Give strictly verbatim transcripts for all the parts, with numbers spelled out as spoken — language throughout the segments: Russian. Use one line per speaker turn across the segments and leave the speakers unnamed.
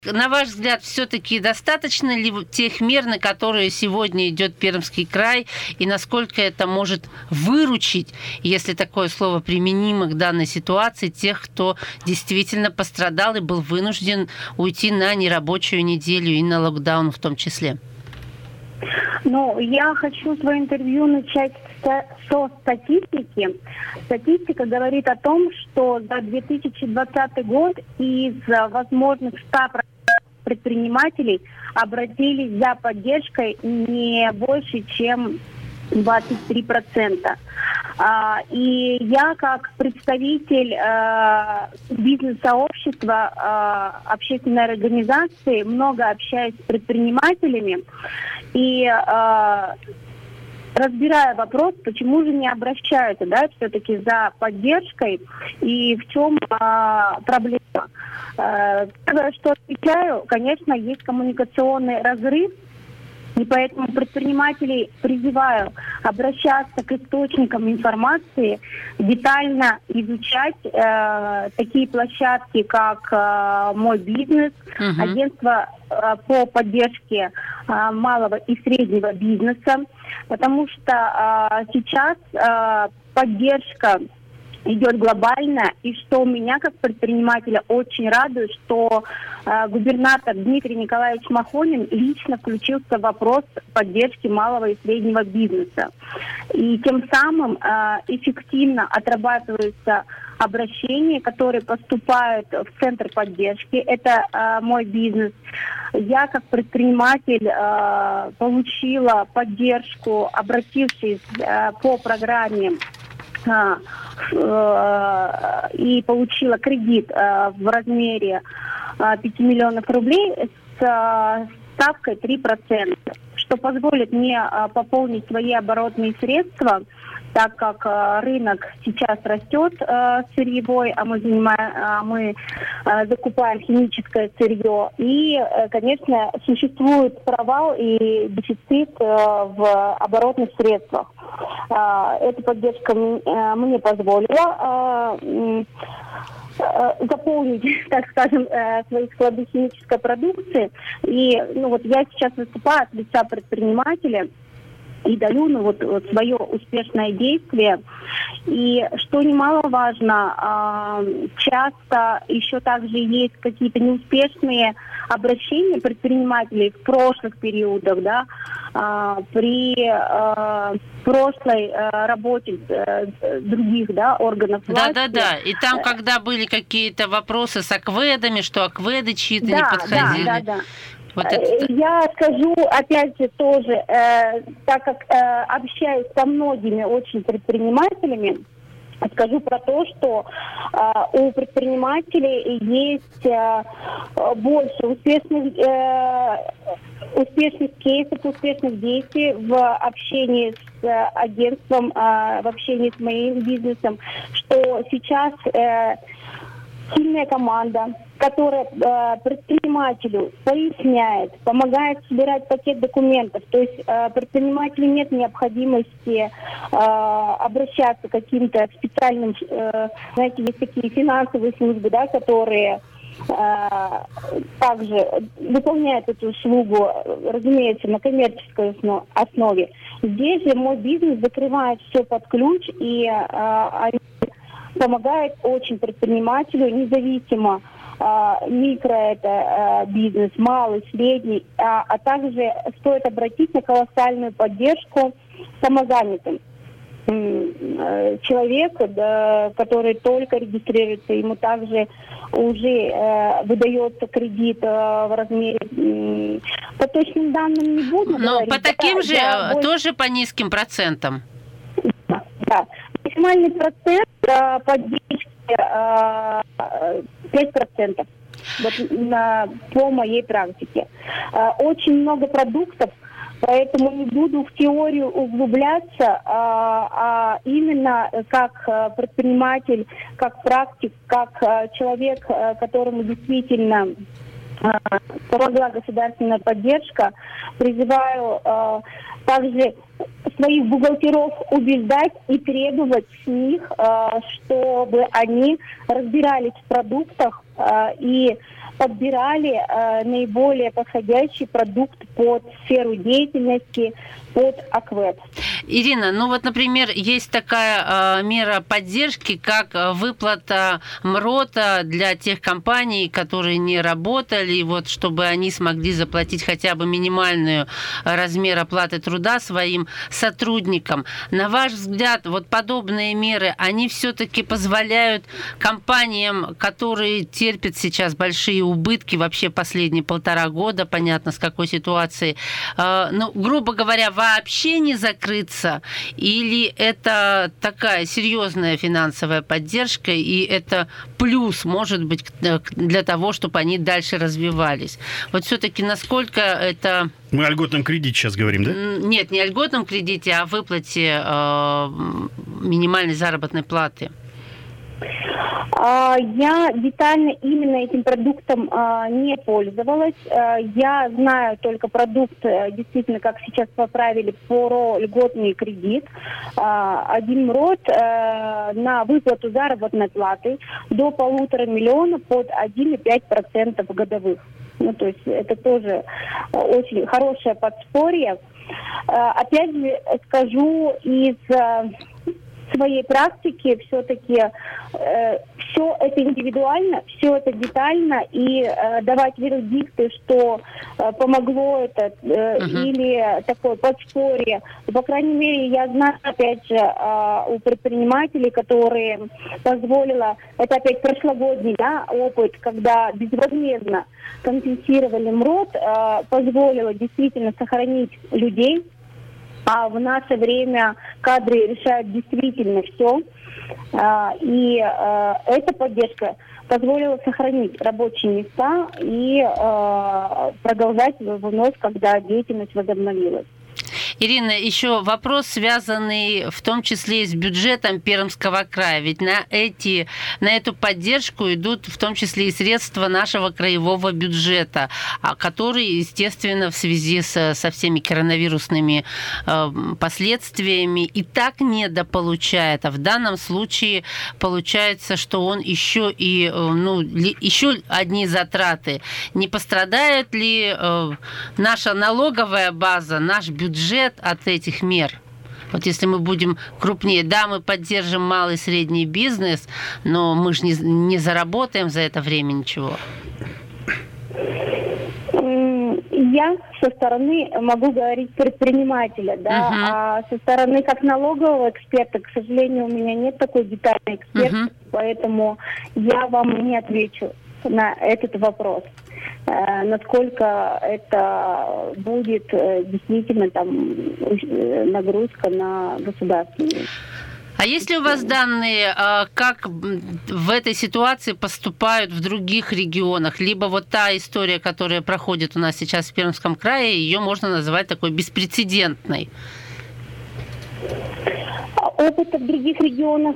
На ваш взгляд, все-таки достаточно ли тех мер, на которые сегодня идет Пермский край, и насколько это может выручить, если такое слово применимо к данной ситуации, тех, кто действительно пострадал и был вынужден уйти на нерабочую неделю и на локдаун в том числе?
Ну, я хочу свое интервью начать со, со статистики. Статистика говорит о том, что за две тысячи двадцатый год из возможных ста предпринимателей обратились за поддержкой не больше, чем двадцать три процента. А, и я, как представитель а, бизнес-сообщества, а, общественной организации, много общаюсь с предпринимателями и а, разбирая вопрос, почему же не обращаются, да, все-таки за поддержкой и в чем а, проблема. А, первое, что отвечаю, конечно, есть коммуникационный разрыв. И поэтому предпринимателей призываю обращаться к источникам информации, детально изучать э, такие площадки, как э, «Мой бизнес», uh-huh. агентство э, по поддержке э, малого и среднего бизнеса, потому что э, сейчас э, поддержка идет глобально, и что меня как предпринимателя очень радует, что э, губернатор Дмитрий Николаевич Махонин лично включился в вопрос поддержки малого и среднего бизнеса. И тем самым э, эффективно отрабатываются обращения, которые поступают в центр поддержки. Это э, «Мой бизнес». Я как предприниматель э, получила поддержку, обратившись э, по программе и получила кредит в размере пяти миллионов рублей с ставкой три процента, что позволит мне пополнить свои оборотные средства, так как рынок сейчас растет сырьевой, а мы занимаем, мы закупаем химическое сырье. И, конечно, существует провал и дефицит в оборотных средствах. Эта поддержка мне позволила заполнить, так скажем, свои склады химической продукции. И ну, вот я сейчас выступаю от лица предпринимателя и даю ну, вот, вот свое успешное действие. И что немаловажно, часто еще также есть какие-то неуспешные обращения предпринимателей в прошлых периодах, да, при прошлой работе других, да, органов власти.
Да-да-да, и там, когда были какие-то вопросы с акведами, что акведы чьи-то
да,
не подходили.
Да, да, да.
Вот это...
Я скажу, опять же, тоже, э, так как э, общаюсь со многими очень предпринимателями, скажу про то, что э, у предпринимателей есть э, больше успешных, э, успешных кейсов, успешных действий в общении с э, агентством, э, в общении с моим бизнесом, что сейчас э, сильная команда, которая э, предпринимателю поясняет, помогает собирать пакет документов. То есть э, предпринимателю нет необходимости э, обращаться к каким-то специальным, э, знаете, есть такие финансовые службы, да, которые э, также выполняют эту услугу, разумеется, на коммерческой основе. Здесь же мой бизнес закрывает все под ключ, и э, они помогают очень предпринимателю, независимо, микро это бизнес, малый, средний, а, а также стоит обратить на колоссальную поддержку самозанятым. Человек, да, который только регистрируется, ему также уже э, выдается кредит э, в размере, э, по точным данным не буду
Но
говорить.
по таким
да,
же,
да,
тоже больше... по низким процентам?
Да, да. Максимальный процент э, поддержки э, пять процентов. Вот на, по моей практике. Очень много продуктов, поэтому не буду в теорию углубляться, а, а именно как предприниматель, как практик, как человек, которому действительно помогла государственная поддержка, призываю также своих бухгалтеров убеждать и требовать с них, чтобы они разбирались в продуктах и подбирали э, наиболее подходящий продукт под сферу деятельности, под АКВЭД.
Ирина, ну вот, например, есть такая э, мера поддержки, как выплата МРОТа для тех компаний, которые не работали, и вот чтобы они смогли заплатить хотя бы минимальный размер оплаты труда своим сотрудникам. На ваш взгляд, вот подобные меры, они все-таки позволяют компаниям, которые терпят сейчас большие убытки, вообще последние полтора года, понятно, с какой ситуацией, э, ну, грубо говоря, вообще не закрыться, или это такая серьезная финансовая поддержка, и это плюс, может быть, для того, чтобы они дальше развивались? Вот все-таки насколько это...
Мы о льготном кредите сейчас говорим, да?
Нет, не о льготном кредите, а о выплате э, минимальной заработной платы.
Я детально именно этим продуктом не пользовалась. Я знаю только продукт, действительно, как сейчас поправили, про льготный кредит. Один МРОТ на выплату заработной платы до полутора миллионов под один и пять десятых процента годовых. Ну, то есть это тоже очень хорошее подспорье. Опять же скажу, из своей практики все-таки э, все это индивидуально, все это детально, и э, давать вердикты, что э, помогло это э, uh-huh. или такое подспорье. По крайней мере, я знаю, опять же, э, у предпринимателей, которые позволило, это опять прошлогодний, да, опыт, когда безвозмездно компенсировали МРОТ, э, позволило действительно сохранить людей. А в наше время кадры решают действительно все. И эта поддержка позволила сохранить рабочие места и продолжать вновь, когда деятельность возобновилась.
Ирина, еще вопрос, связанный в том числе и с бюджетом Пермского края. Ведь на, эти, на эту поддержку идут в том числе и средства нашего краевого бюджета, которые, естественно, в связи со, со всеми коронавирусными э, последствиями и так недополучает. А в данном случае получается, что он еще и э, ну, ли, еще одни затраты. Не пострадает ли э, наша налоговая база, наш бюджет от этих мер? Вот если мы будем крупнее, да, мы поддержим малый и средний бизнес, но мы же не, не заработаем за это время ничего.
Я со стороны могу говорить предпринимателя, да, uh-huh. а со стороны как налогового эксперта, к сожалению, у меня нет такой детальной эксперта, uh-huh. поэтому я вам не отвечу на этот вопрос. Насколько это будет действительно там нагрузка на государственную.
А есть ли у вас данные, как в этой ситуации поступают в других регионах? Либо вот та история, которая проходит у нас сейчас в Пермском крае, ее можно назвать такой беспрецедентной?
Опыта в других регионах,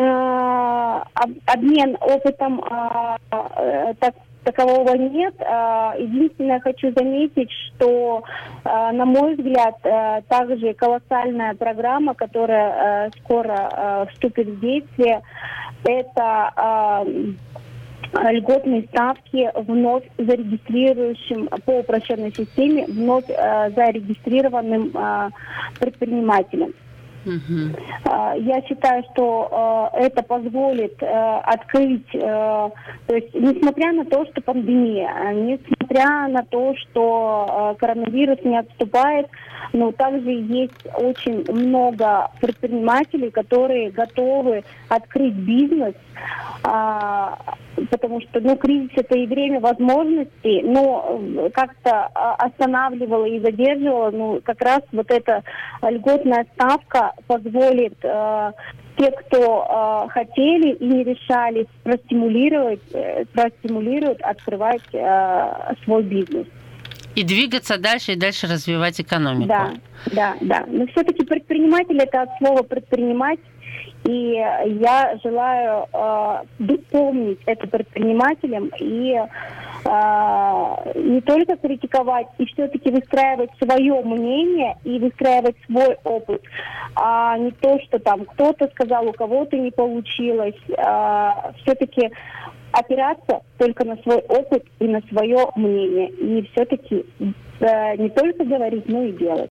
обмен опытом так такового нет. Единственное, хочу заметить, что, на мой взгляд, также колоссальная программа, которая скоро вступит в действие, это льготные ставки вновь зарегистрирующим по упрощенной системе, вновь зарегистрированным предпринимателям. Uh-huh. Я считаю, что э, это позволит э, открыть, э, то есть несмотря на то, что пандемия, несмотря на то, что э, коронавирус не отступает, но также есть очень много предпринимателей, которые готовы открыть бизнес, э, потому что ну, кризис – это и время возможностей, но как-то останавливало и задерживало, ну, как раз вот эта льготная ставка позволит э, те, кто э, хотели и не решались, простимулировать, э, простимулируют открывать э, свой бизнес.
И двигаться дальше, и дальше развивать экономику.
Да, да, да. Но все-таки предприниматель – это от слова «предпринимать». И я желаю э, помнить это предпринимателям и э, не только критиковать, и все-таки выстраивать свое мнение и выстраивать свой опыт, а не то, что там кто-то сказал, у кого-то не получилось. Э, все-таки опираться только на свой опыт и на свое мнение. И все-таки э, не только говорить, но и делать.